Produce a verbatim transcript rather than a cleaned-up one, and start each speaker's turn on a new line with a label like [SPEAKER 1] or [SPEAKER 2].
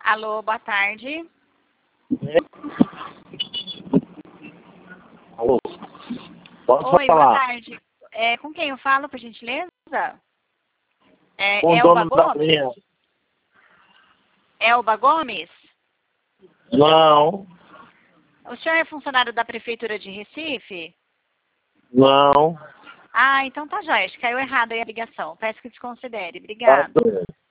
[SPEAKER 1] Alô, boa tarde.
[SPEAKER 2] Alô? Posso
[SPEAKER 1] Oi,
[SPEAKER 2] falar?
[SPEAKER 1] boa tarde. É, com quem eu falo, por gentileza? É,
[SPEAKER 2] Com o
[SPEAKER 1] Elba
[SPEAKER 2] dono da
[SPEAKER 1] Gomes?
[SPEAKER 2] linha.
[SPEAKER 1] Elba Gomes?
[SPEAKER 2] Não,
[SPEAKER 1] O senhor é funcionário da Prefeitura de Recife?
[SPEAKER 2] não.
[SPEAKER 1] Ah, então tá jóia. Acho que caiu errado aí a ligação. Peço que desconsidere.
[SPEAKER 2] Tá
[SPEAKER 1] Obrigada.
[SPEAKER 2] doido.